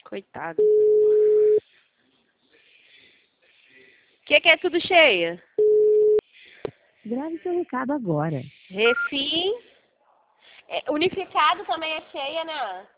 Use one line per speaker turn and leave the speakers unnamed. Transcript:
Coitado. Que é tudo cheia?
Grave seu recado agora.
Refim. Unificado também é cheia, né?